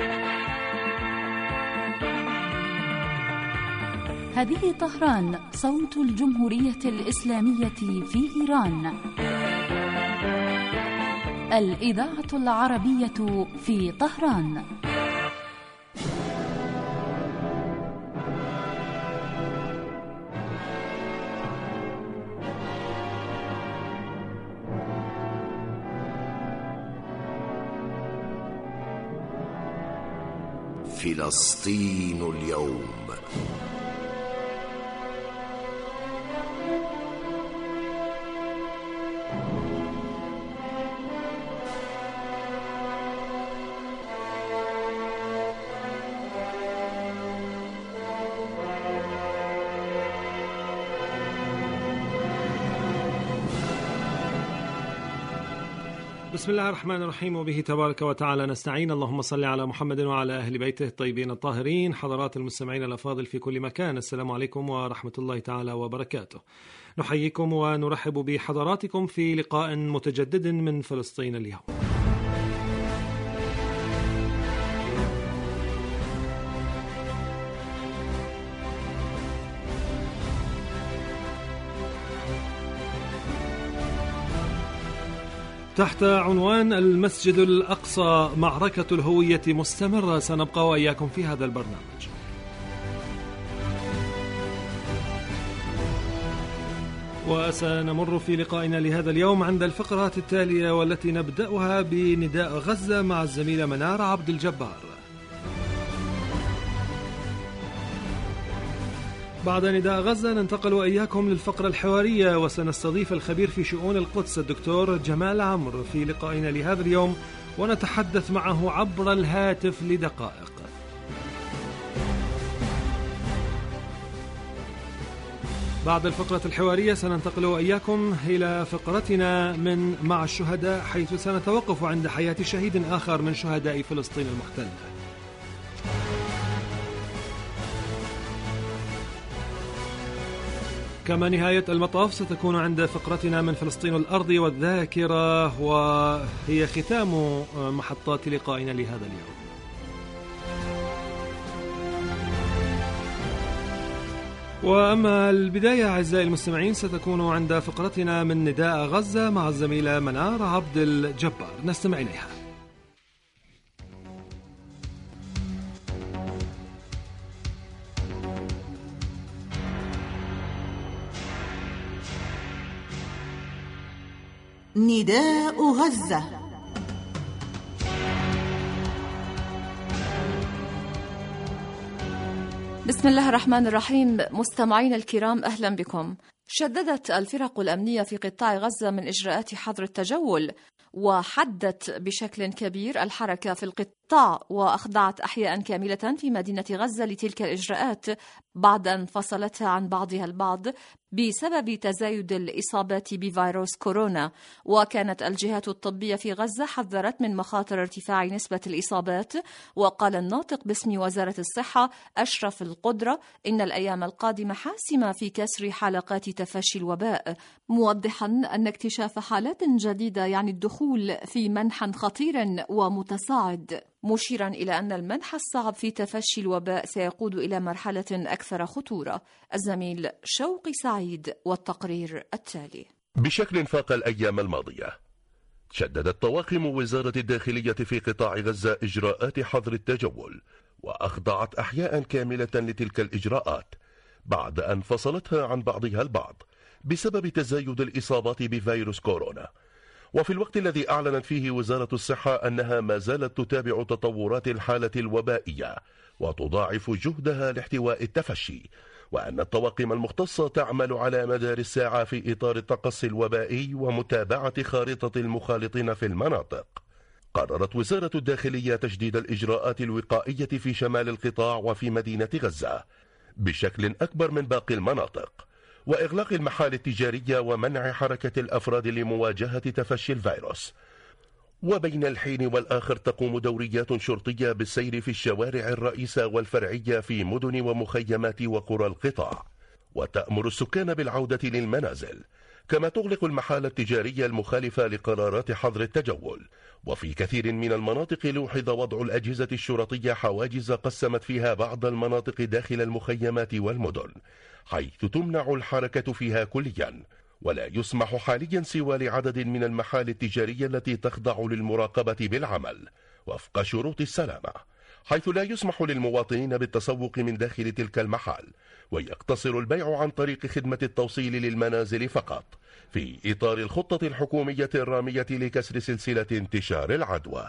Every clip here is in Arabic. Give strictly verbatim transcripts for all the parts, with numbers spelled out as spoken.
هذه طهران، صوت الجمهورية الإسلامية في إيران. الإذاعة العربية في طهران. فلسطين اليوم. بسم الله الرحمن الرحيم، وبه تبارك وتعالى نستعين. اللهم صل على محمد وعلى أهل بيته الطيبين الطاهرين. حضرات المستمعين الأفاضل في كل مكان، السلام عليكم ورحمة الله تعالى وبركاته. نحييكم ونرحب بحضراتكم في لقاء متجدد من فلسطين اليوم. تحت عنوان المسجد الأقصى، معركة الهوية مستمرة، سنبقى وإياكم في هذا البرنامج. وسنمر في لقائنا لهذا اليوم عند الفقرات التالية، والتي نبدأها بنداء غزة مع الزميلة منار عبد الجبار. بعد نداء غزة ننتقل وإياكم للفقرة الحوارية، وسنستضيف الخبير في شؤون القدس الدكتور جمال عمرو في لقائنا لهذا اليوم، ونتحدث معه عبر الهاتف لدقائق. بعد الفقرة الحوارية سننتقل وإياكم إلى فقرتنا من مع الشهداء، حيث سنتوقف عند حياة شهيد آخر من شهداء فلسطين المحتلة. كما نهاية المطاف ستكون عند فقرتنا من فلسطين الأرض والذاكرة، وهي ختام محطات لقائنا لهذا اليوم. وأما البداية أعزائي المستمعين ستكون عند فقرتنا من نداء غزة مع الزميلة منار عبد الجبار، نستمع إليها. نداء غزة. بسم الله الرحمن الرحيم. مستمعين الكرام، أهلا بكم. شددت الفرق الأمنية في قطاع غزة من إجراءات حظر التجول، وحدت بشكل كبير الحركة في القطاع، وأخضعت أحياء كاملة في مدينة غزة لتلك الإجراءات بعد أن فصلتها عن بعضها البعض بسبب تزايد الإصابات بفيروس كورونا. وكانت الجهات الطبية في غزة حذرت من مخاطر ارتفاع نسبة الإصابات. وقال الناطق باسم وزارة الصحة أشرف القدرة إن الأيام القادمة حاسمة في كسر حلقات تفشي الوباء، موضحا أن اكتشاف حالات جديدة يعني الدخول في منحى خطير ومتصاعد، مشيرا إلى أن المنحى الصعب في تفشي الوباء سيقود إلى مرحلة أكثر خطورة. الزميل شوقي سعيد والتقرير التالي. بشكل فاق الأيام الماضية، شددت طواقم وزارة الداخلية في قطاع غزة إجراءات حظر التجول، وأخضعت أحياء كاملة لتلك الإجراءات بعد أن فصلتها عن بعضها البعض بسبب تزايد الإصابات بفيروس كورونا. وفي الوقت الذي أعلنت فيه وزارة الصحة أنها ما زالت تتابع تطورات الحالة الوبائية وتضاعف جهدها لاحتواء التفشي، وأن الطواقم المختصة تعمل على مدار الساعة في إطار التقصي الوبائي ومتابعة خارطة المخالطين في المناطق. قررت وزارة الداخلية تشديد الإجراءات الوقائية في شمال القطاع وفي مدينة غزة بشكل أكبر من باقي المناطق، وإغلاق المحال التجارية ومنع حركة الأفراد لمواجهة تفشي الفيروس. وبين الحين والآخر تقوم دوريات شرطية بالسير في الشوارع الرئيسة والفرعية في مدن ومخيمات وقرى القطاع، وتأمر السكان بالعودة للمنازل، كما تغلق المحال التجارية المخالفة لقرارات حظر التجول، وفي كثير من المناطق لوحظ وضع الأجهزة الشرطية حواجز قسمت فيها بعض المناطق داخل المخيمات والمدن، حيث تمنع الحركة فيها كليا، ولا يسمح حاليا سوى لعدد من المحال التجارية التي تخضع للمراقبة بالعمل وفق شروط السلامة، حيث لا يسمح للمواطنين بالتسوق من داخل تلك المحال، ويقتصر البيع عن طريق خدمة التوصيل للمنازل فقط، في إطار الخطة الحكومية الرامية لكسر سلسلة انتشار العدوى.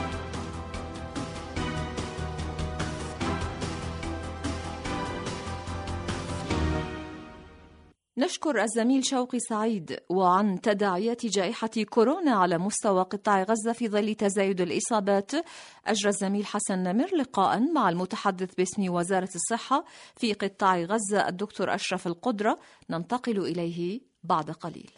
نشكر الزميل شوقي سعيد. وعن تداعيات جائحة كورونا على مستوى قطاع غزة في ظل تزايد الإصابات، أجرى الزميل حسن نمر لقاء مع المتحدث باسم وزارة الصحة في قطاع غزة الدكتور أشرف القدرة، ننتقل إليه بعد قليل.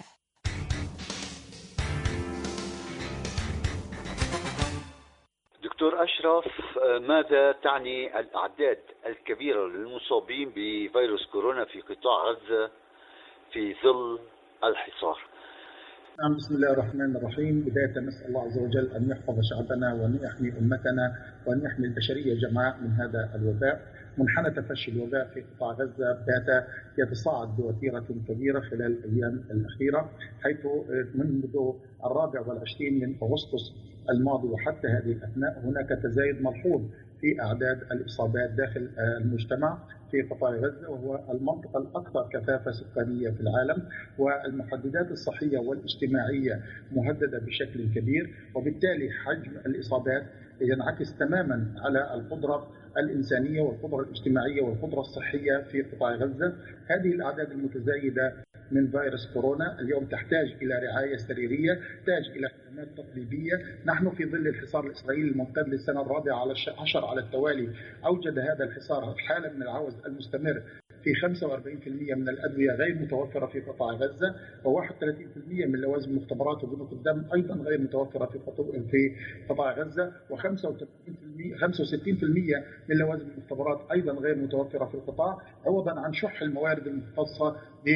دكتور أشرف، ماذا تعني الأعداد الكبيرة للمصابين بفيروس كورونا في قطاع غزة في ظل الحصار؟ نعم، بسم الله الرحمن الرحيم. بداية نسأل الله عز وجل أن يحفظ شعبنا وأن يحمي أمتنا وأن يحمي البشرية جمعاء من هذا الوباء. منحنى تفشي الوباء في قطاع غزة بات يتصاعد بوتيرة كبيرة خلال الأيام الأخيرة، حيث منذ الرابع والعشرين من أغسطس الماضي وحتى هذه الأثناء هناك تزايد ملحوظ في أعداد الإصابات داخل المجتمع في قطاع غزة، وهو المنطقة الأكثر كثافة سكانية في العالم، والمحددات الصحية والاجتماعية مهددة بشكل كبير، وبالتالي حجم الإصابات ينعكس تماما على القدرة الإنسانية والقدرة الاجتماعية والقدرة الصحية في قطاع غزة. هذه الأعداد المتزايدة من فيروس كورونا اليوم تحتاج إلى رعاية سريرية، تحتاج إلى خدمات تطبيبية. نحن في ظل الحصار الإسرائيلي الممتد للسنة الرابعة عشر على التوالي أوجد هذا الحصار حالة من العوز المستمر في خمسة وأربعين بالمئة من الأدوية غير متوفرة في قطاع غزة، وواحد وثلاثين بالمئة من لوازم المختبرات وبنوك الدم أيضا غير متوفرة في في قطاع غزة، وخمسة وستين بالمئة من لوازم المختبرات أيضا غير متوفرة في القطاع، عوضا عن شح الموارد المختصة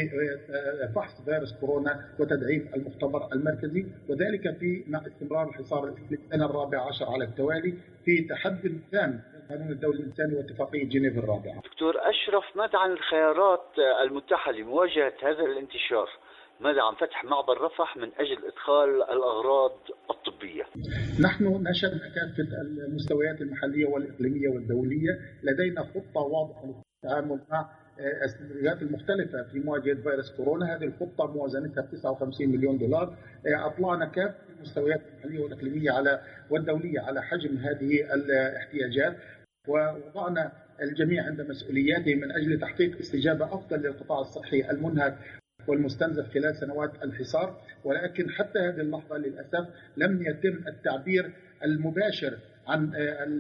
بفحص فيروس كورونا وتدعيم المختبر المركزي، وذلك في مع استمرار الحصار للسنة الرابعة عشر على التوالي في تحدي تام القانون الدولي الإنساني واتفاقية جنيف الرابعة. دكتور أشرف، ماذا عن الخيارات المتاحة لمواجهة هذا الانتشار؟ ماذا عن فتح معبر رفح من أجل إدخال الأغراض الطبية؟ نحن نشدنا كافة المستويات المحلية والإقليمية والدولية، لدينا خطة واضحة للتعامل مع السيناريوهات المختلفة في مواجهة فيروس كورونا. هذه الخطة موازنتها تسعة وخمسين مليون دولار. أطلعنا كافة المستويات المحلية والإقليمية على والدولية على حجم هذه الاحتياجات، ووضعنا الجميع عند مسؤولياته من أجل تحقيق استجابة أفضل للقطاع الصحي المنهك والمستنزف خلال سنوات الحصار. ولكن حتى هذه اللحظة للأسف لم يتم التعبير المباشر عن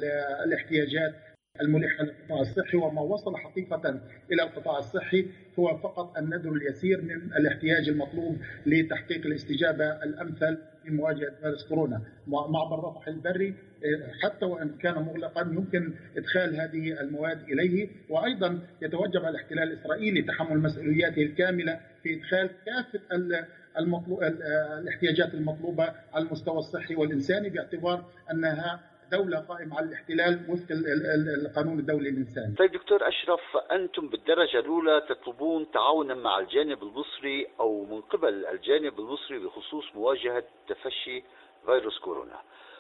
الاحتياجات الملحة للقطاع الصحي، وما وصل حقيقة إلى القطاع الصحي هو فقط الندر اليسير من الاحتياج المطلوب لتحقيق الاستجابة الأمثل في مواجهة فيروس كورونا. معبر رفح البري حتى وإن كان مغلقا يمكن إدخال هذه المواد إليه، وأيضا يتوجب على الاحتلال الإسرائيلي تحمل مسؤولياته الكاملة في إدخال كافة المطلوب الاحتياجات المطلوبة على المستوى الصحي والإنساني، باعتبار أنها دولة قائمة على الاحتلال وفق القانون الدولي الإنساني. طيب دكتور أشرف، أنتم بالدرجة الأولى تطلبون تعاونا مع الجانب المصري أو من قبل الجانب المصري بخصوص مواجهة تفشي فيروس كورونا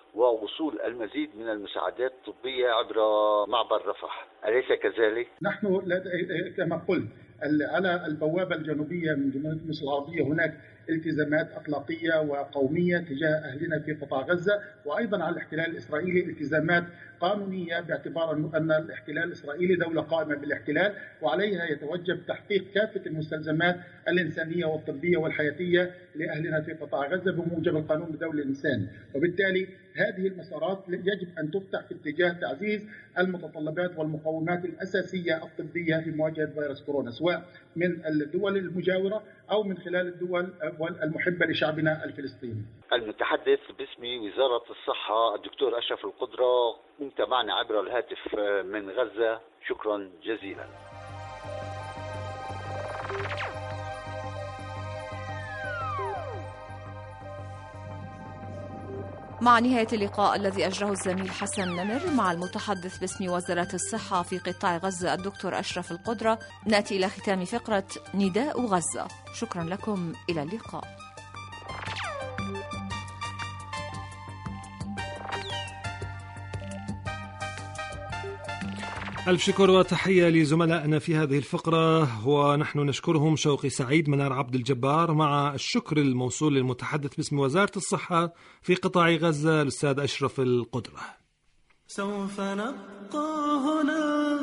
ووصول المزيد من المساعدات الطبية عبر معبر رفح، أليس كذلك؟ نحن كما قلت على البوابة الجنوبية من جمهورية مصر العربية هناك التزامات أخلاقية وقومية تجاه أهلنا في قطاع غزة، وأيضا على الاحتلال الإسرائيلي التزامات قانونية باعتبار أن الاحتلال الإسرائيلي دولة قائمة بالاحتلال، وعليها يتوجب تحقيق كافة المستلزمات الإنسانية والطبية والحياتية لأهلنا في قطاع غزة بموجب القانون الدولي الإنساني. وبالتالي هذه المسارات يجب أن تفتح في اتجاه تعزيز المتطلبات والمقومات الأساسية الطبية في مواجهة فيروس كورونا، سواء من الدول المجاورة أو من خلال الدول المحبة لشعبنا الفلسطيني. المتحدث باسم وزارة الصحة الدكتور أشرف القدرة كنت معنا عبر الهاتف من غزة، شكرا جزيلا. مع نهاية اللقاء الذي أجره الزميل حسن نمر مع المتحدث باسم وزارة الصحة في قطاع غزة الدكتور أشرف القدرة، نأتي إلى ختام فقرة نداء غزة. شكرا لكم، إلى اللقاء. ألف شكر وتحية لزملائنا في هذه الفقرة، ونحن نشكرهم شوقي سعيد، منار عبد الجبار، مع الشكر الموصول للمتحدث باسم وزارة الصحة في قطاع غزة الأستاذ أشرف القدرة. سوف نبقى هنا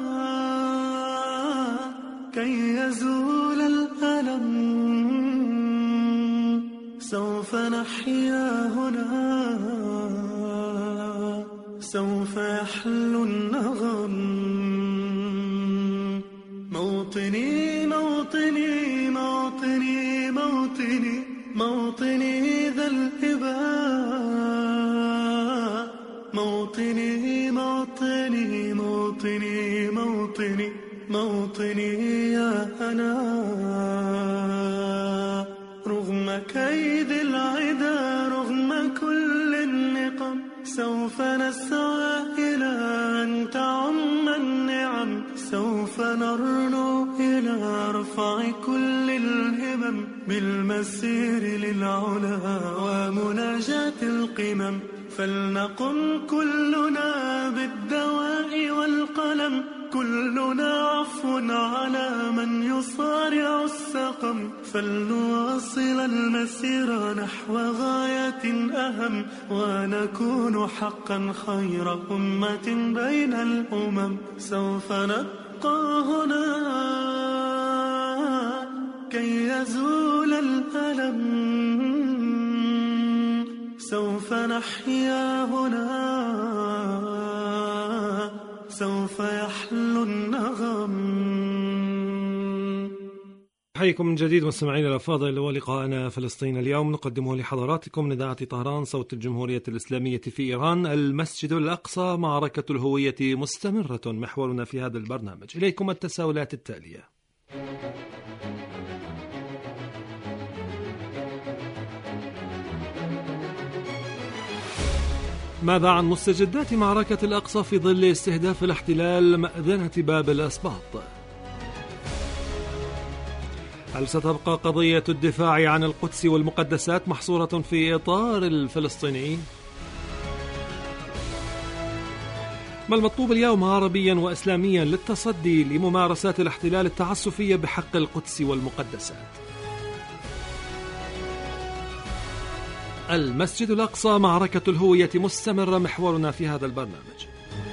كي يزول الألم، سوف نحيا هنا، سوف يحلو النغم. موطني موطني موطني موطني موطني ذا الإباء، موطني موطني موطني موطني موطني يا أنا. رغم كيد العدا، رغم كل النقم، سوف نسعى إلى أن تعم النعم، سوف نرنو إلى رفع كل الهمم، بالمسير للعلا ومناجاة القمم. فلنقم كلنا بالدواء والقلم، كلنا عفو على من يصارع السقم. فلنواصل المسير نحو غاية أهم، ونكون حقا خير أمة بين الأمم. سوف نبقى هنا كي يزول الألم، سوف نحيا هنا، سوف يحلو النغم. حيكم من جديد مستمعينا الأفاضل، ولقاءنا فلسطين اليوم نقدمه لحضراتكم من إذاعة طهران صوت الجمهورية الإسلامية في إيران. المسجد الأقصى، معركة الهوية مستمرة، محورنا في هذا البرنامج. إليكم التساؤلات التالية: ماذا عن مستجدات معركة الأقصى في ظل استهداف الاحتلال مأذنة باب الأسباط؟ هل ستبقى قضية الدفاع عن القدس والمقدسات محصورة في إطار الفلسطينيين؟ ما المطلوب اليوم عربيا وإسلاميا للتصدي لممارسات الاحتلال التعسفية بحق القدس والمقدسات؟ المسجد الأقصى، معركة الهوية مستمرة، محورنا في هذا البرنامج.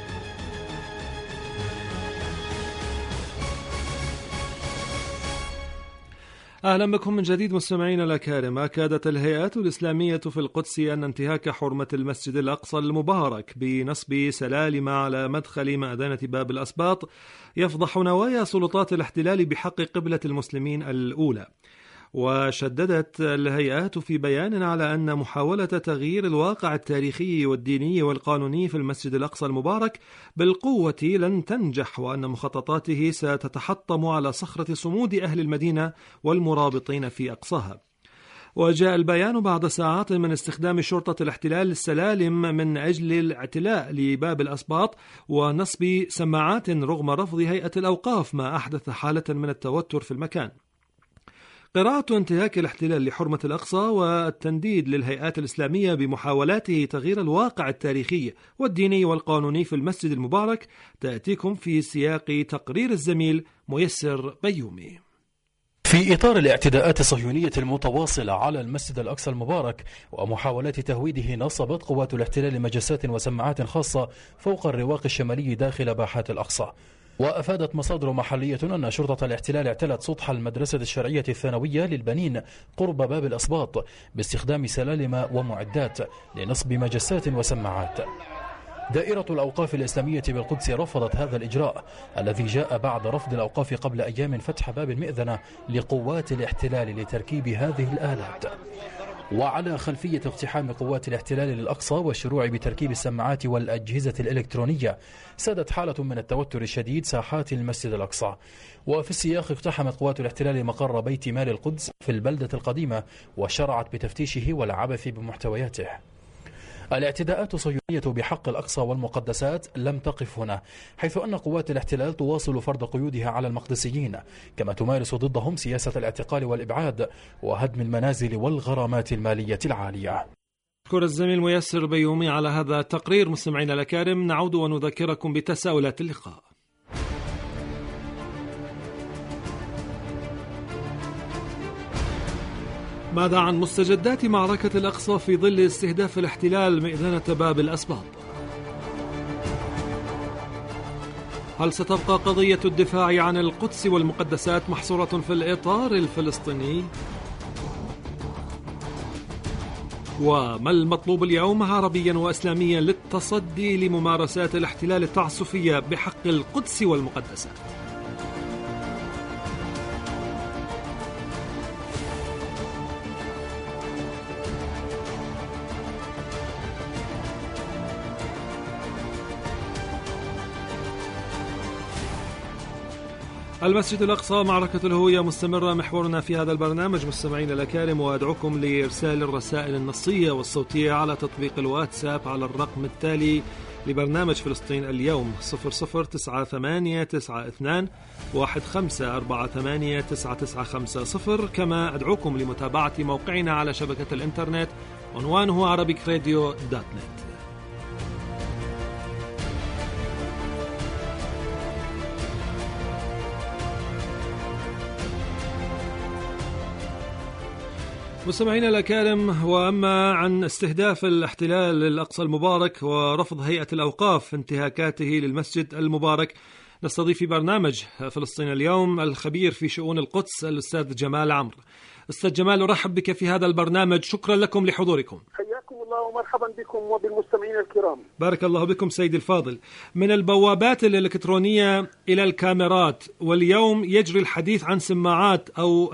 أهلا بكم من جديد مستمعين الأكارم. أكدت الهيئات الإسلامية في القدس أن انتهاك حرمة المسجد الأقصى المبارك بنصب سلالم على مدخل مأذنة باب الأسباط يفضح نوايا سلطات الاحتلال بحق قبلة المسلمين الأولى. وشددت الهيئات في بيان على أن محاولة تغيير الواقع التاريخي والديني والقانوني في المسجد الأقصى المبارك بالقوة لن تنجح، وأن مخططاته ستتحطم على صخرة صمود أهل المدينة والمرابطين في أقصاها. وجاء البيان بعد ساعات من استخدام شرطة الاحتلال السلالم من أجل الاعتلاء لباب الأسباط ونصب سماعات رغم رفض هيئة الأوقاف، ما أحدث حالة من التوتر في المكان. قراءة انتهاك الاحتلال لحرمة الأقصى والتنديد للهيئات الإسلامية بمحاولاته تغيير الواقع التاريخي والديني والقانوني في المسجد المبارك تأتيكم في سياق تقرير الزميل ميسر بيومي. في إطار الاعتداءات الصهيونية المتواصلة على المسجد الأقصى المبارك ومحاولات تهويده، نصبت قوات الاحتلال مجسات وسماعات خاصة فوق الرواق الشمالي داخل باحات الأقصى. وأفادت مصادر محلية أن شرطة الاحتلال اعتلت سطح المدرسة الشرعية الثانوية للبنين قرب باب الأسباط باستخدام سلالم ومعدات لنصب مجسات وسماعات. دائرة الأوقاف الإسلامية بالقدس رفضت هذا الإجراء الذي جاء بعد رفض الأوقاف قبل أيام فتح باب المئذنة لقوات الاحتلال لتركيب هذه الآلات. وعلى خلفية اقتحام قوات الاحتلال للأقصى والشروع بتركيب السماعات والأجهزة الإلكترونية، سادت حالة من التوتر الشديد ساحات المسجد الأقصى. وفي السياق اقتحمت قوات الاحتلال مقر بيت مال القدس في البلدة القديمة وشرعت بتفتيشه والعبث بمحتوياته. الاعتداءات الصهيونية بحق الأقصى والمقدسات لم تقف هنا، حيث أن قوات الاحتلال تواصل فرض قيودها على المقدسيين، كما تمارس ضدهم سياسة الاعتقال والإبعاد وهدم المنازل والغرامات المالية العالية. أشكر الزميل ميسر بيومي على هذا التقرير. مستمعينا الأكارم، نعود ونذكركم بتساؤلات اللقاء. ماذا عن مستجدات معركة الأقصى في ظل استهداف الاحتلال مئذنة باب الأسباط؟ هل ستبقى قضية الدفاع عن القدس والمقدسات محصورة في الإطار الفلسطيني؟ وما المطلوب اليوم عربيا وإسلاميا للتصدي لممارسات الاحتلال التعسفية بحق القدس والمقدسات؟ المسجد الأقصى معركة الهوية مستمرة، محورنا في هذا البرنامج مستمعين الأكارم، وأدعوكم لإرسال الرسائل النصية والصوتية على تطبيق الواتساب على الرقم التالي لبرنامج فلسطين اليوم صفر صفر تسعة ثمانية تسعة اثنان واحد خمسة أربعة ثمانية تسعة تسعة خمسة صفر. كما أدعوكم لمتابعة موقعنا على شبكة الإنترنت، عنوانه عربيك راديو دوت نت. مستمعينا الأكارم، وأما عن استهداف الاحتلال للأقصى المبارك ورفض هيئة الأوقاف انتهاكاته للمسجد المبارك، نستضيف في برنامج فلسطين اليوم الخبير في شؤون القدس الأستاذ جمال عمرو. أستاذ جمال، أرحب بك في هذا البرنامج، شكرا لكم لحضوركم. حياكم الله ومرحبا بكم وبالمستمعين الكرام. بارك الله بكم سيدي الفاضل. من البوابات الإلكترونية إلى الكاميرات، واليوم يجري الحديث عن سماعات أو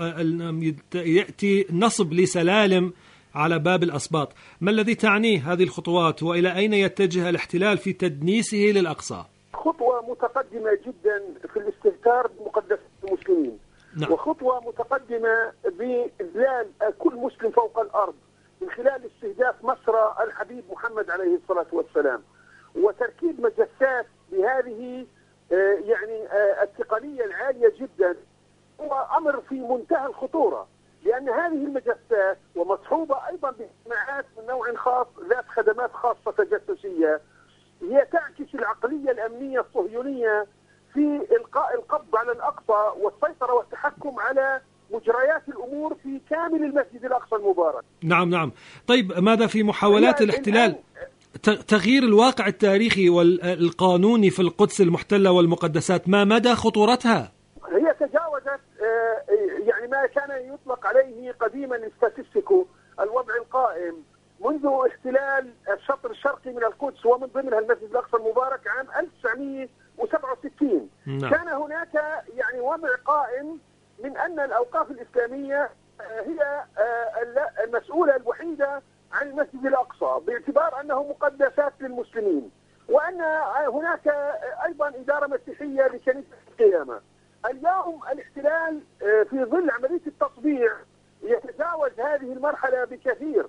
يأتي نصب لسلالم على باب الأسباط. ما الذي تعنيه هذه الخطوات، وإلى أين يتجه الاحتلال في تدنيسه للأقصى؟ خطوة متقدمة جدا في الاستهتار بمقدسات المسلمين. نعم. وخطوة متقدمة بإذلال كل مسلم فوق الأرض من خلال استهداف مسرى الحبيب محمد عليه الصلاة والسلام، وتركيب مجسات بهذه يعني التقنية العالية جدا، هو أمر في منتهى الخطورة، لأن هذه المجسات ومصحوبة أيضا بسماعات من نوع خاص ذات خدمات خاصة تجسسية، هي تعكس العقلية الأمنية الصهيونية في إلقاء القبض على الأقصى والسيطرة والتحكم على مجريات الأمور في كامل المسجد الأقصى المبارك. نعم نعم. طيب، ماذا في محاولات الاحتلال تغيير الواقع التاريخي والقانوني في القدس المحتلة والمقدسات؟ ما مدى خطورتها؟ هي تجاوزت يعني ما كان يطلق عليه قديما الستاتستيكو، الوضع القائم منذ احتلال الشطر الشرقي من القدس ومن ضمنها المسجد الأقصى المبارك عام ألف وتسعمئة وسبعة وستين. نعم. كان هناك يعني وضع قائم من أن الأوقاف الإسلامية هي المسؤولة الوحيدة عن المسجد الأقصى باعتبار أنه مقدسات للمسلمين، وأن هناك أيضا إدارة مسيحية لكنيسة القيامة. اليوم الاحتلال في ظل عملية التطبيع يتجاوز هذه المرحلة بكثير،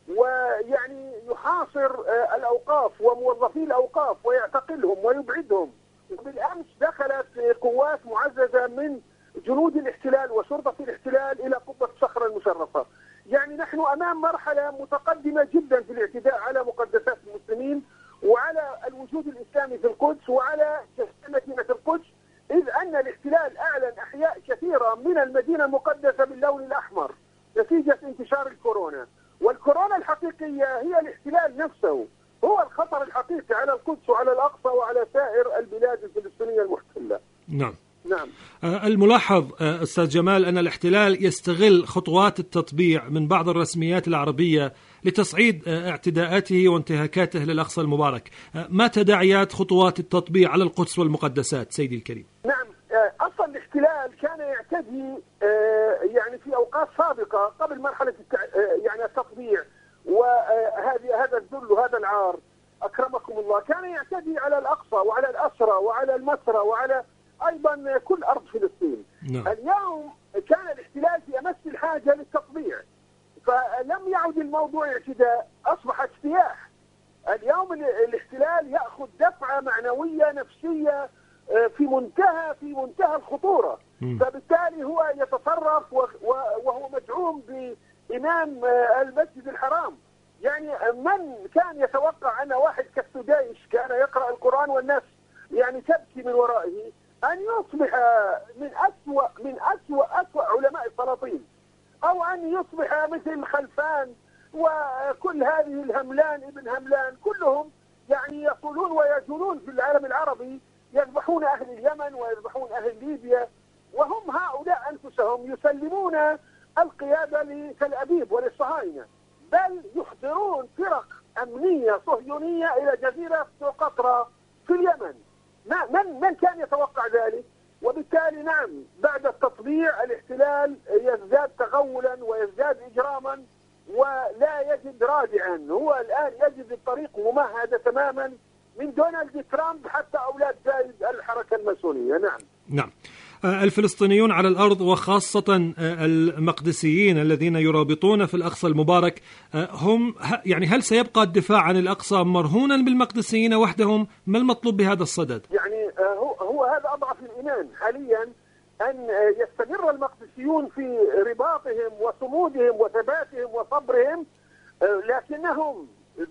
ويعني يحاصر الأوقاف وموظفي الأوقاف ويعتقلهم ويبعدهم. بالأمس دخلت قوات معززة من جنود الاحتلال وشرطة الاحتلال إلى قبة الصخرة المشرفة. يعني نحن أمام مرحلة متقدمة جدا في الاعتداء على مقدسات المسلمين وعلى الوجود الإسلامي في القدس وعلى مدينة القدس، إذ أن الاحتلال أعلن أحياء كثيرة من المدينة المقدسة باللون الأحمر نتيجة انتشار الكورونا. والكورونا الحقيقية هي الاحتلال نفسه، هو الخطر الحقيقي على القدس وعلى الأقصى وعلى سائر البلاد الفلسطينية المحتلة. نعم. نعم. الملاحظ أستاذ جمال أن الاحتلال يستغل خطوات التطبيع من بعض الرسميات العربية لتصعيد اعتداءاته وانتهاكاته للأقصى المبارك. ما تداعيات خطوات التطبيع على القدس والمقدسات سيدي الكريم؟ نعم، أصلا الاحتلال كان يعتدي يعني في أوقات سابقة قبل مرحلة يعني التطبيع وهذه هذا الذل وهذا العار أكرمكم الله، كان يعتدي على الأقصى وعلى الأسرى وعلى المسرى وعلى أيضا كل أرض فلسطين. نعم. اليوم كان الاحتلال في أمس الحاجة للتطبيع، فلم يعد الموضوع اعتداء، أصبح اجتياح. اليوم الاحتلال يأخذ دفعة معنوية نفسية في منتهى في منتهى الخطورة. فبالتالي هو يتصرف وهو مدعوم بإمام المسجد الحرام. يعني من كان يتوقع أن واحد كالسديش كان يقرأ القرآن والناس يعني تبكي من ورائه أن يصبح من أسوأ من أسوأ أسوأ علماء السلاطين، أو أن يصبح مثل خلفان وكل هذه الهملان ابن هملان، كلهم يعني يصولون ويجولون في العالم العربي، يذبحون أهل اليمن ويذبحون أهل ليبيا، وهم هؤلاء أنفسهم يسلمون القيادة لتل أبيب وللصهاينة، بل يحضرون فرق أمنية صهيونية إلى جزيرة سقطرى في اليمن. من من كان يتوقع ذلك؟ وبالتالي نعم، بعد التطبيع الاحتلال يزداد تغولا ويزداد إجراما ولا يجد رادعا. هو الآن يجد الطريق ممهدة تماما من دونالد ترامب حتى أولاد زايد الحركة الماسونية. نعم نعم. الفلسطينيون على الأرض وخاصة المقدسيين الذين يرابطون في الأقصى المبارك، هم يعني هل سيبقى الدفاع عن الأقصى مرهونا بالمقدسيين وحدهم؟ ما المطلوب بهذا الصدد؟ يعني هو, هو هذا أضعف الإيمان حاليا، أن يستمر المقدسيون في رباطهم وصمودهم وثباتهم وصبرهم، لكنهم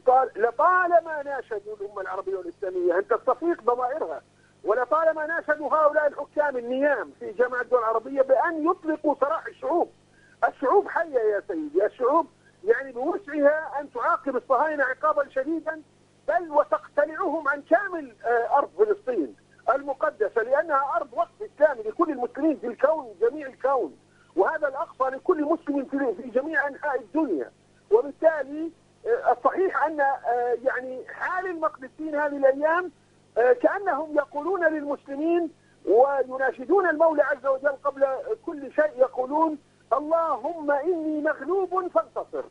لطالما ناشدوا الأمة العربية والإسلامية أن تستفيق ضمائرها، ولطالما ناشدوا هؤلاء الحكام النيام في جامعة الدول العربية بأن يطلقوا سراح الشعوب. الشعوب حية يا سيدي، الشعوب يعني بوسعها أن تعاقب الصهاينة عقابا شديدا، بل وتقتلعهم عن كامل أرض فلسطين المقدسة، لأنها أرض وقف إسلامي لكل المسلمين في الكون، جميع الكون، وهذا الأقصى لكل مسلم في جميع أنحاء الدنيا. وبالتالي الصحيح أن يعني حال المقدسين هذه الأيام كأنهم يقولون للمسلمين ويناشدون المولى عز وجل قبل كل شيء، يقولون اللهم إني مغلوب فانتصر،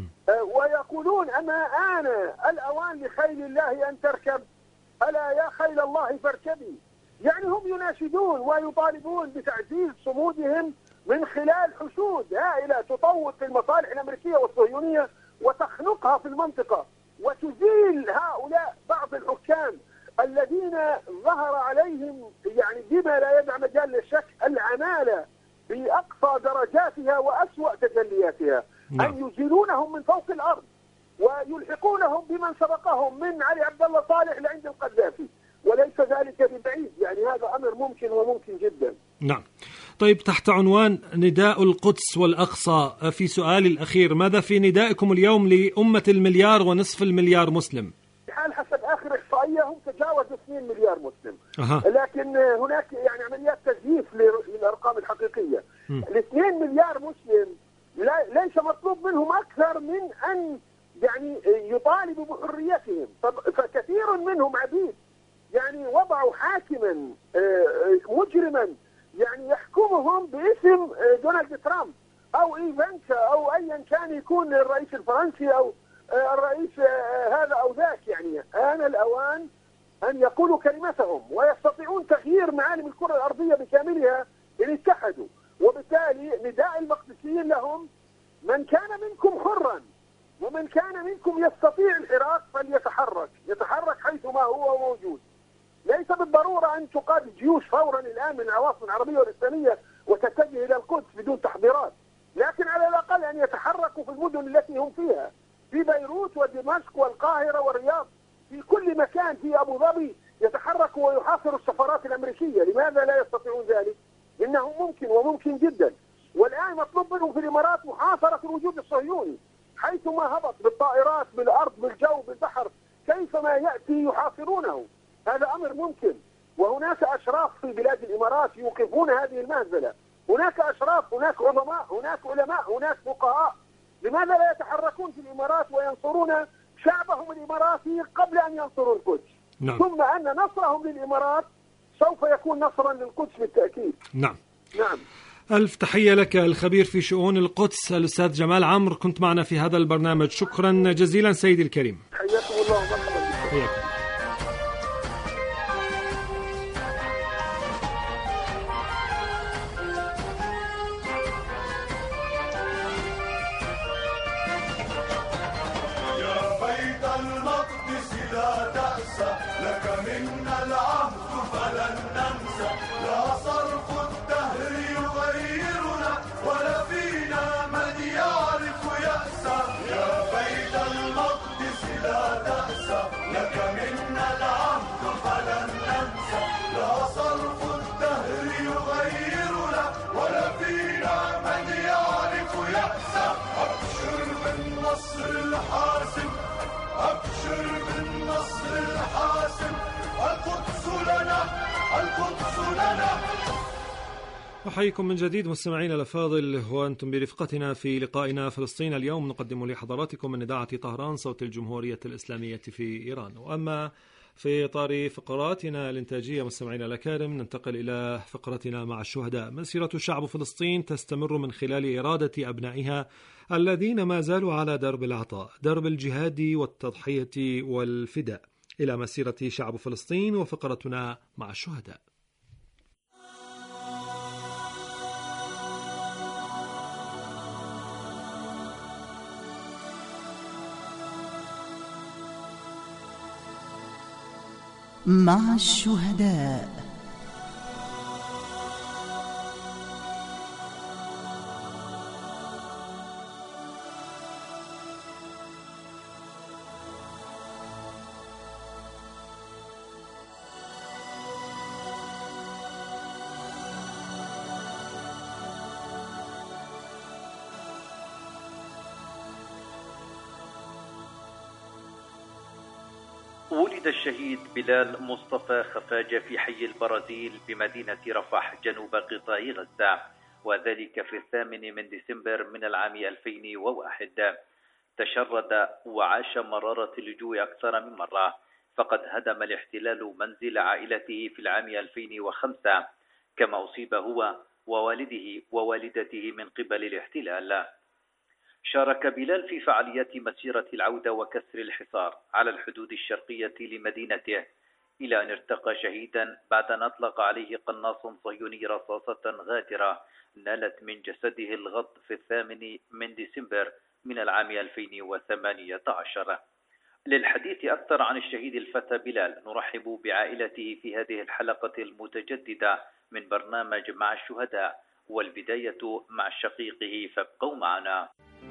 ويقولون أما آن الأوان لخيل الله أن تركب، ألا يا خيل الله فاركبي. يعني هم يناشدون ويطالبون بتعزيز صمودهم من خلال حشود هائلة تطوق المصالح الأمريكية والصهيونية وتخنقها في المنطقة، وتزيل هؤلاء بعض الحكام الذين ظهر عليهم يعني بما لا يدع مجال للشك العمالة بأقصى درجاتها وأسوأ تجلياتها. نعم. أن يزيلونهم من فوق الأرض ويلحقونهم بمن سبقهم من علي عبد الله صالح لعند القذافي، وليس ذلك ببعيد. يعني هذا أمر ممكن وممكن جدا. نعم. طيب، تحت عنوان نداء القدس والأقصى، في سؤالي الأخير، ماذا في ندائكم اليوم لأمة المليار ونصف المليار مسلم؟ حال حسب آخر إحصائية هم تجاوزوا اثنين مليار مسلم. أه. لكن هناك يعني عمليات تزييف للأرقام الحقيقية. الاثنين مليار مسلم ليس مطلوب منهم أكثر من أن يعني يطالبوا بحريتهم، فكثير منهم عبيد. يعني وضعوا حاكما مجرما يعني يحكمهم باسم دونالد ترامب أو إيفانكا أو أيا كان يكون الرئيس الفرنسي أو الرئيس هذا أو ذاك. يعني آن الأوان أن يقولوا كلمتهم ويستطيعون تغيير معالم الكرة الأرضية بكاملها إن اتحدوا. وبالتالي نداء المقدسيين لهم: من كان منكم حرا ومن كان منكم يستطيع الحراك فليتحرك، يتحرك حيثما هو موجود. ليس بالضرورة أن تقاد جيوش فورا الآن من العواصم العربية والإسلامية وتتجه إلى القدس بدون تحضيرات، لكن على الأقل أن يتحركوا في المدن التي هم فيها، في بيروت ودمشق والقاهرة والرياض، في كل مكان، في أبو ظبي، يتحركوا ويحاصروا السفارات الأمريكية. لماذا لا يستطيعون ذلك؟ إنه ممكن وممكن جدا. والآن مطلوب منهم في الإمارات محاصرة الوجود الصهيوني حيثما هبط، بالطائرات، بالأرض، بالجو، بالبحر، كيفما يأتي يحاصرونه. هذا أمر ممكن. وهناك أشراف في بلاد الإمارات يوقفون هذه المهزلة، هناك أشراف، هناك عظماء، هناك علماء، هناك فقهاء. لماذا لا يتحركون في الإمارات وينصرون شعبهم الإماراتي قبل أن ينصروا القدس؟ نعم. ثم أن نصرهم للإمارات سوف يكون نصرا للقدس بالتأكيد. نعم. نعم. ألف تحية لك الخبير في شؤون القدس الأستاذ جمال عمرو، كنت معنا في هذا البرنامج. شكرا جزيلا سيدي الكريم. حياكم الله ومرحبا بكم. يا بيت المقدس لا أحييكم من جديد مستمعينا الأفاضل، وأنتم برفقتنا في لقائنا فلسطين اليوم. نقدم لحضراتكم من إذاعة طهران صوت الجمهورية الإسلامية في إيران. وأما في إطار فقراتنا الإنتاجية مستمعينا الأكارم، ننتقل إلى فقرتنا مع الشهداء. مسيرة شعب فلسطين تستمر من خلال إرادة أبنائها الذين ما زالوا على درب العطاء، درب الجهاد والتضحية والفداء، إلى مسيرة شعب فلسطين وفقرتنا مع الشهداء. مع الشهداء. ولد الشهيد بلال مصطفى خفاجة في حي البرازيل بمدينة رفح جنوب قطاع غزة، وذلك في الثامن من ديسمبر من العام ألفين وواحد. تشرد وعاش مرارة اللجوء أكثر من مرة، فقد هدم الاحتلال منزل عائلته في العام ألفين وخمسة، كما أصيب هو ووالده ووالدته من قبل الاحتلال. شارك بلال في فعاليات مسيرة العودة وكسر الحصار على الحدود الشرقية لمدينته، إلى أن ارتقى شهيدا بعد أن أطلق عليه قناص صهيوني رصاصة غادرة نالت من جسده الغض في الثامن من ديسمبر من العام ألفين وثمانية عشر. للحديث أكثر عن الشهيد الفتى بلال نرحب بعائلته في هذه الحلقة المتجددة من برنامج مع الشهداء، والبداية مع شقيقه، فابقوا معنا.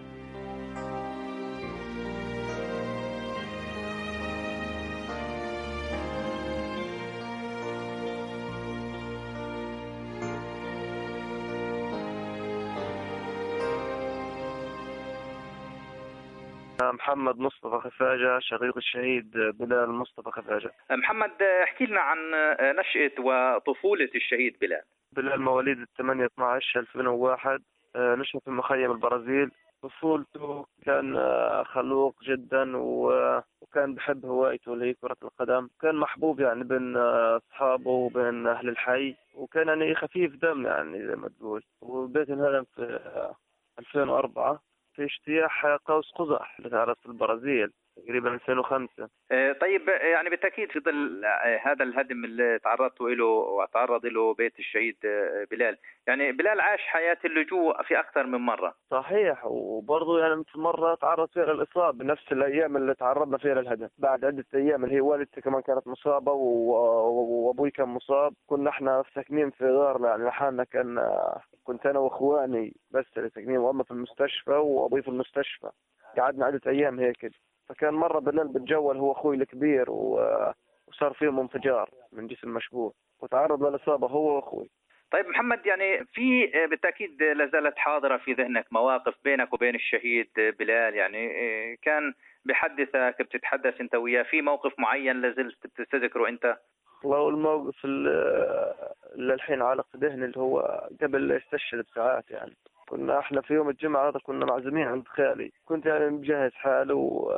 محمد مصطفى خفاجة، شقيق الشهيد بلال مصطفى خفاجة. محمد، احكي لنا عن نشأة وطفولة الشهيد بلال. بلال مواليد ثمانية اثناشر ألفين وواحد، نشأ في مخيم البرازيل. طفولته كان خلوق جدا وكان بحب هوايته اللي هي كرة القدم، كان محبوب يعني بين أصحابه وبين أهل الحي، وكان يعني خفيف دم يعني زي ما تقول. وبيت انهدم في ألفين وأربعة في اجتياح قوس قزح اللي تعرف في البرازيل تقريبا ألفين وخمسة. طيب، يعني بالتأكيد في ظل هذا الهدم اللي تعرضتوا له وتعرض له بيت الشهيد بلال، يعني بلال عاش حياة اللجوء في أكثر من مرة. صحيح، وبرضه يعني في مرة تعرض فيها للإصابة بنفس الأيام اللي تعرضنا فيها للهدم، بعد عدة أيام اللي هي والدتي كمان كانت مصابة وأبوي كان مصاب. كنا احنا ساكنين في دار يعني لحالنا، كان كنت أنا وإخواني بس اللي ساكنين، وأما في المستشفى وأبوي في المستشفى. قعدنا عدة أيام هيك، فكان مرة بلال بتجول هو أخوي الكبير وصار فيهم انفجار من جسم مشبوه وتعرض للإصابة هو وأخوي. طيب محمد، يعني في بالتأكيد لازالت حاضرة في ذهنك مواقف بينك وبين الشهيد بلال، يعني كان بحدثك بتتحدث أنت وياه في موقف معين لازلت بتستذكره أنت؟ والله الموقف اللي الحين علق في ذهني اللي هو قبل يستشهد بساعات. يعني كنا احنا في يوم الجمعة هذا كنا معزومين عند خالي، كنت يعني مجهز حالي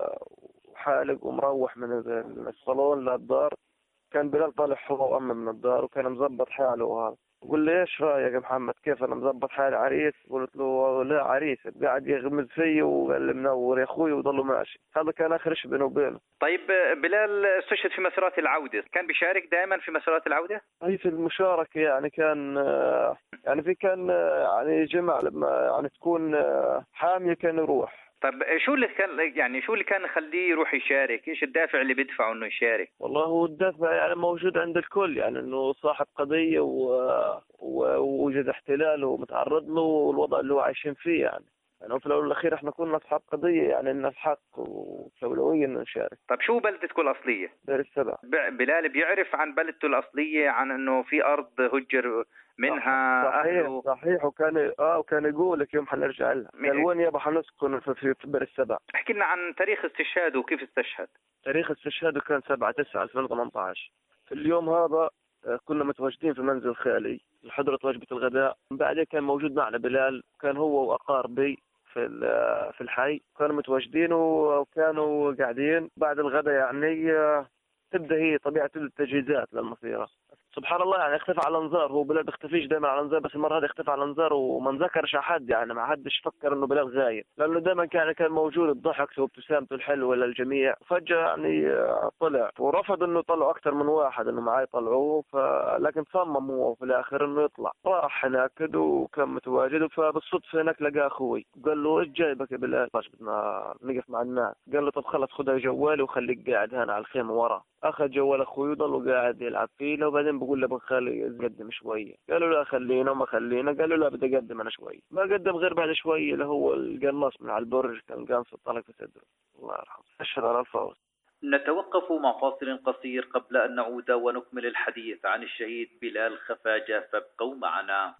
وحالق ومروح من الصالون للدار. كان بلال طالع هو وأمه من الدار وكان مزبط حاله وهذا. قل لي ايش رايك يا محمد، كيف انا مزبط حالي عريس؟ قلت له لا عريس، قاعد يغمز فيه وقال لي منور يا اخوي وضله ماشي. هذا كان اخر شيء بينه وبينه. طيب بلال استشهد في مسيرات العوده، كان بيشارك دائما في مسيرات العوده؟ هي في المشاركه يعني كان يعني في كان يعني جمع لما يعني تكون حاميه كان يروح. طب شو اللي كان يعني شو اللي كان يخليه يروح يشارك؟ ايش الدافع اللي بيدفعه انه يشارك؟ والله هو الدافع يعني موجود عند الكل، يعني انه صاحب قضيه ووجد احتلال ومتعرض له والوضع اللي هو عايشين فيه. يعني يعني في الاول والاخير احنا كنا اصحاب قضيه، يعني لنا الحق والاولويه انه نشارك. طب شو بلدتكم الاصليه؟ دير السبع. بلال بيعرف عن بلدته الاصليه، عن انه في ارض هجر منها صحيح أهله. صحيح وكان اه وكان يقول لك يوم حنرجع لها، قال وين يابا حنسكن في في, في بئر السبع. احكي لنا عن تاريخ استشهاده وكيف استشهد. تاريخ استشهاده كان سبعة تسعة ألفين وثمانية عشر. في اليوم هذا كنا متواجدين في منزل خالي، لحضرة وجبة الغداء. بعدين كان موجود معنا بلال، كان هو وأقاربي في في الحي، كانوا متواجدين وكانوا قاعدين بعد الغداء. يعني تبدأ هي طبيعة التجهيزات للمسيرة. سبحان الله يعني اختفى على الانظار. هو بلال بيختفيش دائما على الانظار، بس المره هذه اختفى على الانظار وما نذكرش احد، يعني ما حدش فكر انه بلال غايب، لانه دائما كان كان موجود بضحكته وابتسامته الحلوه للجميع. فجاه يعني طلع ورفض انه يطلعوا اكثر من واحد انه معاه يطلعوه، لكن صمم هو في الاخر انه يطلع. راح هناك وكان متواجد، فبالصدفه هناك لقى اخوي قال له ايش جايبك يا بلال؟ باش بدنا نقف مع الناس. قال له طب خلص خذ جوالي وخليك قاعد هنا على الخيمه ورا. اخذ جوال اخوي وضل قاعد يلعب فيه، وبعدين بقول له بنخلي يقدم شويه. قالوا لا خلينا وما خلينا. قالوا لا بدي اقدم انا شويه. ما قدم غير بعد شويه اللي هو القناص من على البرج كان قانص الطلق في صدره. الله يرحمه. اشهد على الفوز. نتوقف مع فاصل قصير قبل ان نعود ونكمل الحديث عن الشهيد بلال خفاجة، فابقوا معنا.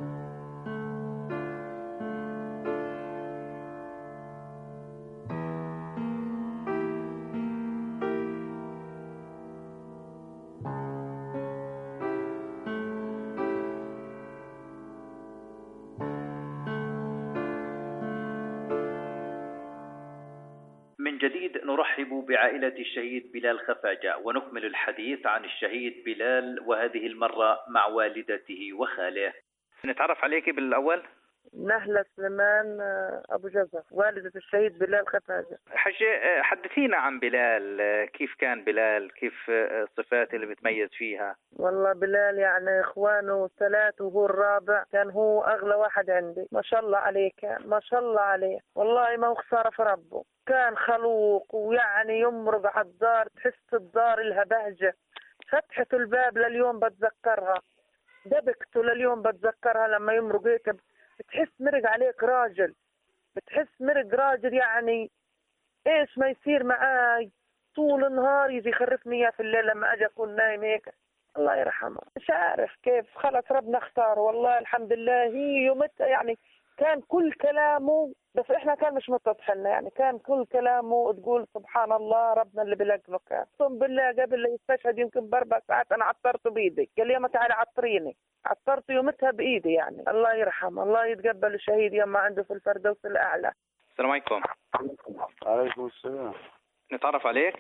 من جديد نرحب بعائلة الشهيد بلال خفاجة ونكمل الحديث عن الشهيد بلال، وهذه المرة مع والدته وخاله. نتعرف عليك بالأول؟ نهلة سليمان أبو جزر، والدة الشهيد بلال خفاجة. حاجة حدثينا عن بلال، كيف كان بلال؟ كيف الصفات اللي بتميز فيها؟ والله بلال يعني إخوانه ثلاث وهو الرابع، كان هو أغلى واحد عندي. ما شاء الله عليه، كان ما شاء الله عليه، والله ما هو خسارة في ربه. كان خلوق ويعني يمرق على الدار، تحس الدار لها بهجة. فتحة الباب لليوم بتذكرها، دبكته لليوم بتذكرها لما يمرق هيك، بتحس مرق عليك راجل، بتحس مرق راجل. يعني ايش ما يصير معاي طول النهار يجي يخرفني اياه في الليل لما اجي اكون نايم هيك. الله يرحمه. مش عارف كيف، خلص ربنا اختاره. والله الحمد لله. هي يومتها يعني كان كل كلامه، بس احنا كان مش متضح لنا، يعني كان كل كلامه تقول سبحان الله ربنا اللي بلقنه. كان اقسم بالله قبل لا يستشهد يمكن باربع ساعات انا عطرته بايدي، قال لي يا ما تعالي عطريني، عطرته يومتها بايدي. يعني الله يرحمه، الله يتقبل الشهيد يما عنده في الفردوس الاعلى. السلام عليكم. عليكم السلام. نتعرف عليك؟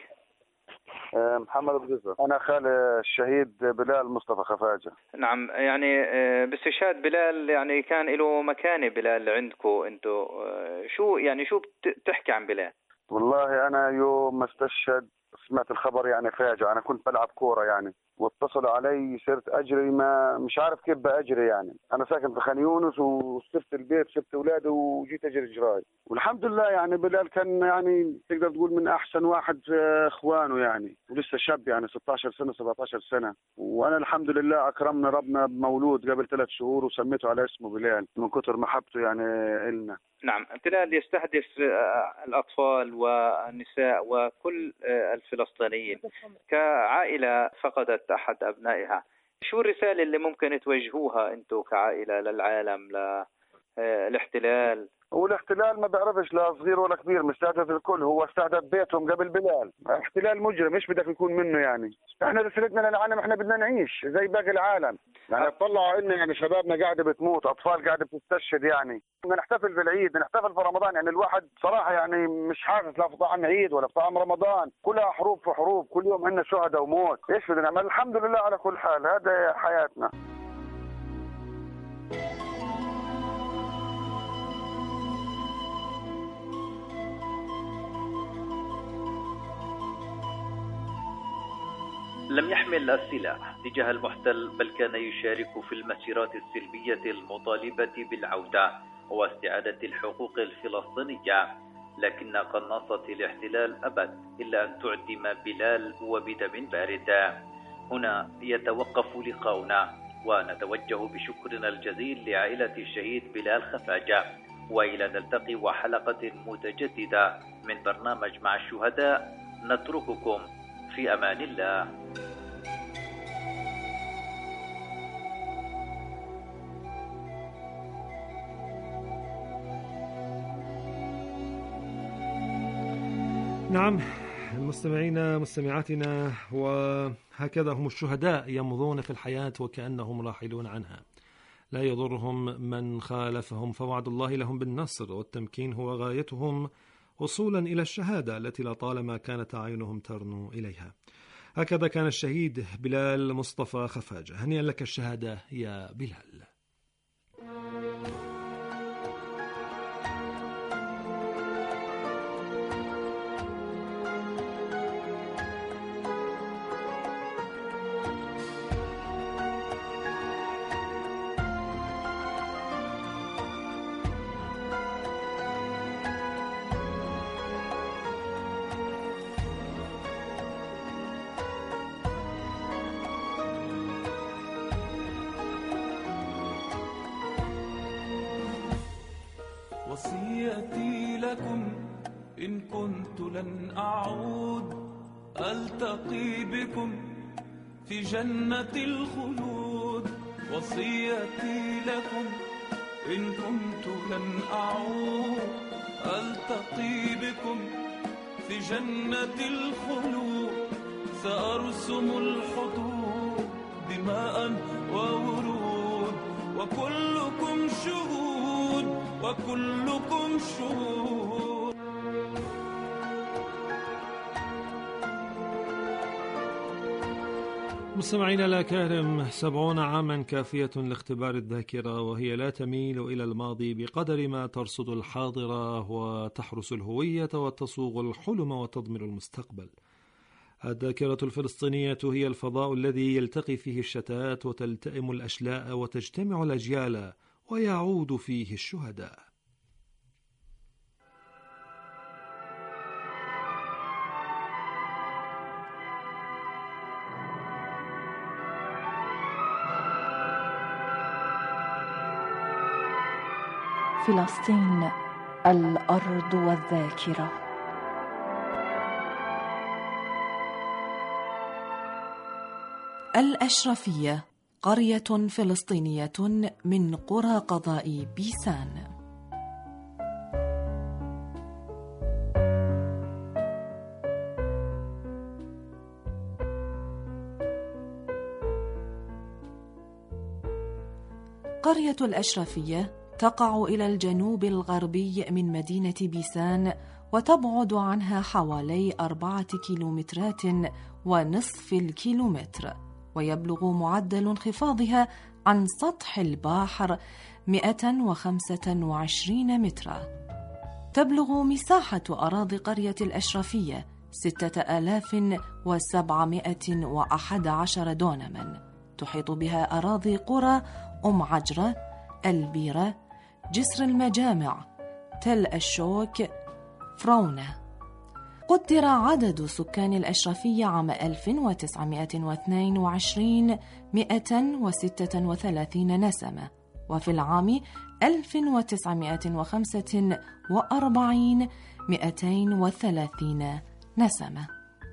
محمد أبو جزر، أنا خال الشهيد بلال مصطفى خفاجة. نعم، يعني باستشهاد بلال يعني كان له مكانة بلال عندكم أنتوا، شو يعني شو بتحكي عن بلال؟ والله أنا يوم ما استشهد سمعت الخبر يعني فاجأة. أنا كنت بلعب كورة يعني، واتصلوا علي صرت أجري، ما مش عارف كيف بأجري. يعني أنا ساكن في خان يونس وسبت البيت سبت أولادي وجيت أجري جراي، والحمد لله. يعني بلال كان يعني تقدر تقول من أحسن واحد في إخوانه يعني، ولسه شاب يعني ستة عشر سنة سبعة عشر سنة. وأنا الحمد لله أكرمنا ربنا بمولود قبل ثلاث شهور وسميته على اسمه بلال من كتر محبته يعني إلنا. نعم، بلال يستهدف الأطفال والنساء وكل الفلسطينيين كعائلة فقدت أحد أبنائها. شو الرسالة اللي ممكن توجهوها أنتم كعائلة للعالم للاحتلال؟ والاحتلال ما بيعرفش لا صغير ولا كبير، مستهدف الكل. هو استهدف بيتهم قبل بلال. احتلال مجرم، ايش بدك يكون منه يعني؟ احنا رسالتنا للعالم احنا بدنا نعيش زي باقي العالم. يعني طلعوا ان يعني شبابنا قاعده بتموت، اطفال قاعده بتستشهد. يعني بدنا نحتفل بالعيد، نحتفل في رمضان. يعني الواحد صراحه يعني مش حاسس لا في طعم عيد ولا في طعم رمضان، كلها حروب في حروب، كل يوم عندنا شهداء وموت. ايش بدنا نعمل؟ الحمد لله على كل حال، هذا حياتنا. لم يحمل السلاح تجاه المحتل، بل كان يشارك في المسيرات السلمية المطالبة بالعودة واستعادة الحقوق الفلسطينية، لكن قناصة الاحتلال أبت إلا أن تعدم بلال وبدم بارد. هنا يتوقف لقاؤنا، ونتوجه بشكرنا الجزيل لعائلة الشهيد بلال خفاجة، وإلى نلتقي وحلقة متجددة من برنامج مع الشهداء. نترككم في أمان الله. نعم مستمعينا مستمعاتنا، وهكذا هم الشهداء يمضون في الحياة وكأنهم راحلون عنها. لا يضرهم من خالفهم، فوعد الله لهم بالنصر والتمكين هو غايتهم وصولا إلى الشهادة التي لطالما كانت أعينهم ترنو إليها. هكذا كان الشهيد بلال مصطفى خفاجة. هنيئا لك الشهادة يا بلال. وصيتي لكم إن كنت لن أعود ألتقي بكم في جنة الخلود. وصيتي لكم إن كنت لن أعود ألتقي بكم في جنة الخلود. سأرسم الحدود دماء وورود وكلكم شهود وكلكم شهود. مستمعينا الأكارم، سبعون عاما كافية لاختبار الذاكرة، وهي لا تميل إلى الماضي بقدر ما ترصد الحاضرة وتحرس الهوية وتصوغ الحلم وتضمن المستقبل. الذاكرة الفلسطينية هي الفضاء الذي يلتقي فيه الشتات وتلتئم الأشلاء وتجتمع الأجيال ويعود فيه الشهداء. فلسطين الأرض والذاكرة. الأشرفية قرية فلسطينية من قرى قضاء بيسان. قرية الأشرفية تقع إلى الجنوب الغربي من مدينة بيسان، وتبعد عنها حوالي أربعة كيلومترات ونصف الكيلومتر، ويبلغ معدل انخفاضها عن سطح البحر مئة وخمسة وعشرين مترا. تبلغ مساحة أراضي قرية الأشرفية ستة آلاف وسبعمائة وأحد عشر دونما. تحيط بها أراضي قرى أم عجرة، البيرة، جسر المجامع، تل الشوك، فرونة. قدر عدد سكان الأشرفية عام ألف وتسعمائة واثنين وعشرين مئة وستة وثلاثين نسمة، وفي العام ألف وتسعمائة وخمسة وأربعين مئتين وثلاثين نسمة.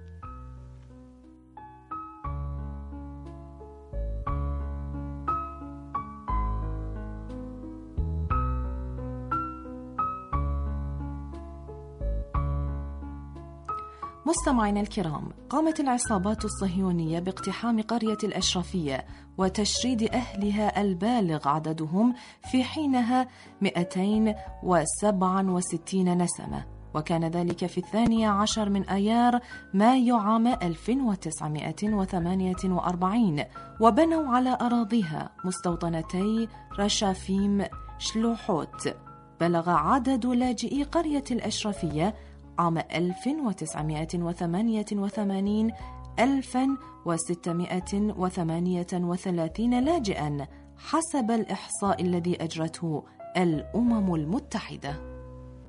مستمعينا الكرام، قامت العصابات الصهيونية باقتحام قرية الأشرفية وتشريد أهلها البالغ عددهم في حينها مئتين وسبعة وستين نسمة، وكان ذلك في الثاني عشر من أيار مايو عام ألف وتسعمائة وثمانية وأربعين، وبنوا على أراضيها مستوطنتي رشافيم شلوحوت. بلغ عدد لاجئي قرية الأشرفية عام ألف وتسعمائة وثمانية وثمانين ألفا وستمائة وثمانية وثلاثين لاجئا حسب الإحصاء الذي أجرته الأمم المتحدة.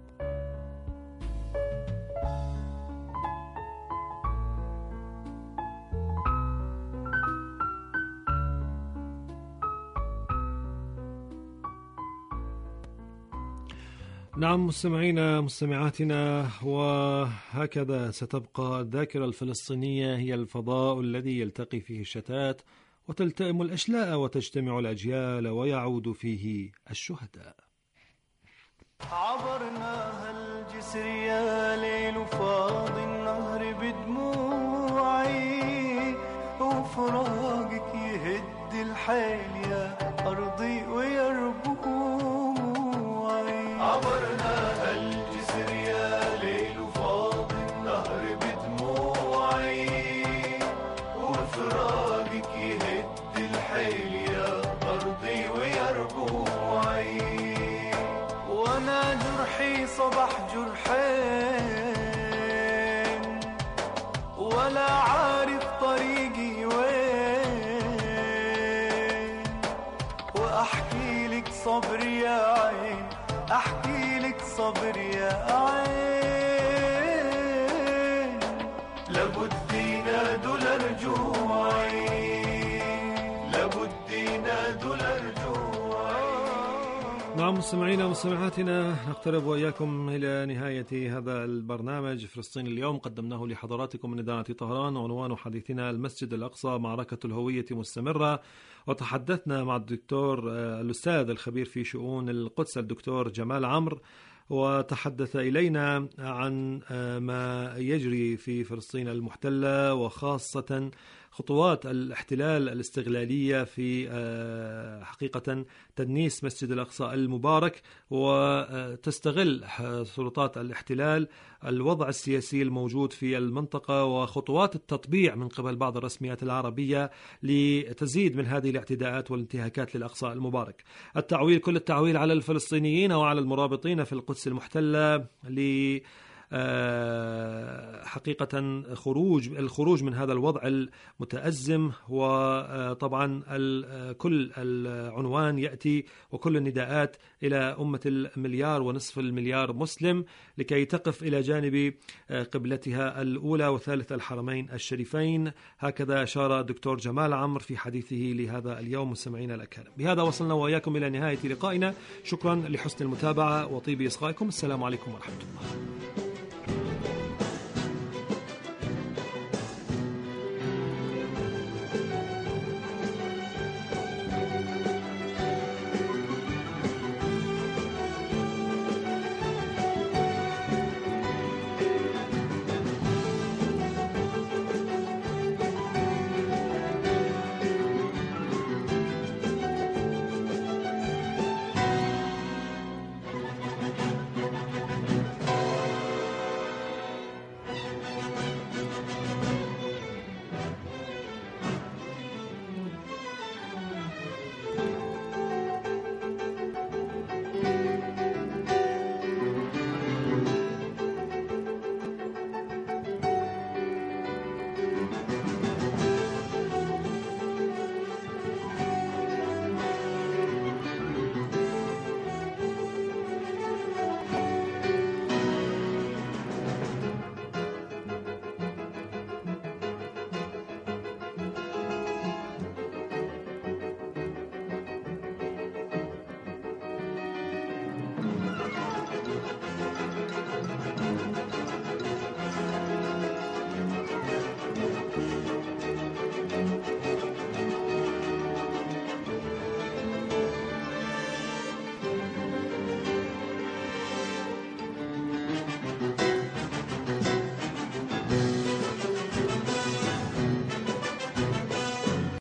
نعم مستمعينا مستمعاتنا، وهكذا ستبقى الذاكرة الفلسطينية هي الفضاء الذي يلتقي فيه الشتات وتلتئم الأشلاء وتجتمع الأجيال ويعود فيه الشهداء. عبرناها الجسر يا ليل فاض النهر بدموعي، وفراقك يهد الحيل يا أرضي لابد ينادوا الأرجوع، لابد ينادوا الأرجوع. نعم مستمعينا ومستمعاتنا، نقترب وإياكم إلى نهاية هذا البرنامج فلسطين اليوم، قدمناه لحضراتكم من إذاعة طهران. عنوان حديثنا المسجد الأقصى معركة الهوية مستمرة، وتحدثنا مع الدكتور الأستاذ الخبير في شؤون القدس الدكتور جمال عمرو، وتحدث إلينا عن ما يجري في فلسطين المحتلة، وخاصة خطوات الاحتلال الاستغلالية في حقيقة تدنيس مسجد الأقصى المبارك، وتستغل سلطات الاحتلال الوضع السياسي الموجود في المنطقة وخطوات التطبيع من قبل بعض الرسميات العربية لتزيد من هذه الاعتداءات والانتهاكات للأقصى المبارك. التعويل كل التعويل على الفلسطينيين وعلى المرابطين في القدس المحتلة ل حقيقة خروج الخروج من هذا الوضع المتأزم. وطبعا كل العنوان يأتي وكل النداءات إلى أمة المليار ونصف المليار مسلم لكي تقف إلى جانب قبلتها الأولى وثالث الحرمين الشريفين. هكذا أشار الدكتور جمال عمرو في حديثه لهذا اليوم. مستمعينا الأكارم، بهذا وصلنا وإياكم إلى نهاية لقائنا. شكرا لحسن المتابعة وطيب إصغائكم. السلام عليكم ورحمة الله.